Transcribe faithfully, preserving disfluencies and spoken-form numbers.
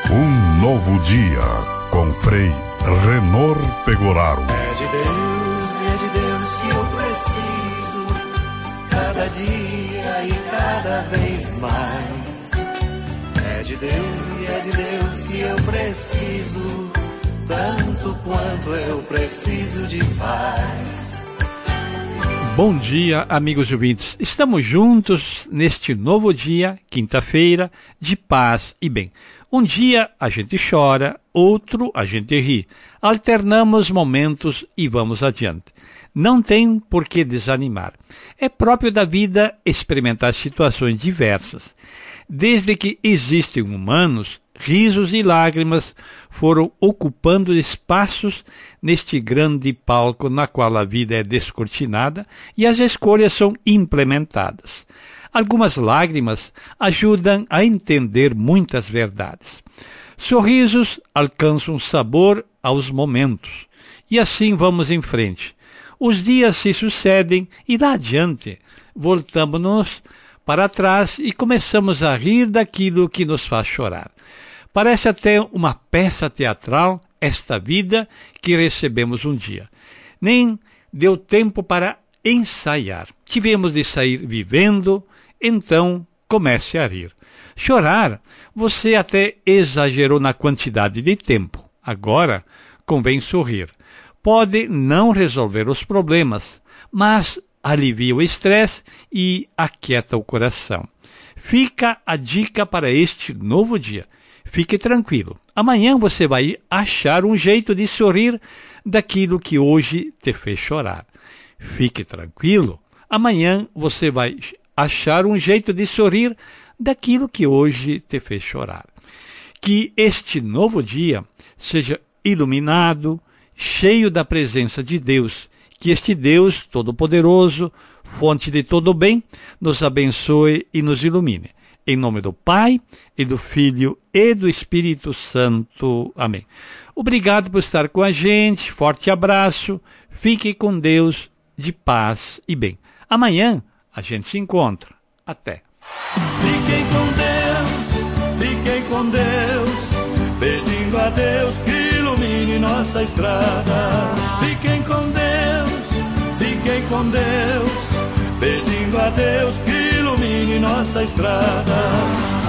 Um novo dia com Frei Renor Pegoraro. É de Deus, é de Deus que eu preciso, cada dia e cada vez mais. É de Deus e é de Deus que eu preciso, tanto quanto eu preciso de paz. Bom dia, amigos ouvintes. Estamos juntos neste novo dia, quinta-feira, de paz e bem. Um dia a gente chora, outro a gente ri. Alternamos momentos e vamos adiante. Não tem por que desanimar. É próprio da vida experimentar situações diversas. Desde que existem humanos, risos e lágrimas foram ocupando espaços neste grande palco na qual a vida é descortinada e as escolhas são implementadas. Algumas lágrimas ajudam a entender muitas verdades. Sorrisos alcançam sabor aos momentos. E assim vamos em frente. Os dias se sucedem e lá adiante voltamos-nos para trás e começamos a rir daquilo que nos faz chorar. Parece até uma peça teatral esta vida que recebemos um dia. Nem deu tempo para ensaiar. Tivemos de sair vivendo, então comece a rir. Chorar, você até exagerou na quantidade de tempo. Agora, convém sorrir. Pode não resolver os problemas, mas alivia o estresse e aquieta o coração. Fica a dica para este novo dia. Fique tranquilo. Amanhã você vai achar um jeito de sorrir daquilo que hoje te fez chorar. Fique tranquilo. Amanhã você vai achar um jeito de sorrir daquilo que hoje te fez chorar. Que este novo dia seja iluminado, cheio da presença de Deus. Que este Deus Todo-Poderoso, fonte de todo bem, nos abençoe e nos ilumine. Em nome do Pai, e do Filho, e do Espírito Santo. Amém. Obrigado por estar com a gente. Forte abraço. Fique com Deus, de paz e bem. Amanhã a gente se encontra. Até. Fiquem com Deus, fiquem com Deus, pedindo a Deus que ilumine nossa estrada. Fiquem com Deus, fiquem com Deus, pedindo a Deus que ilumine nossa estrada.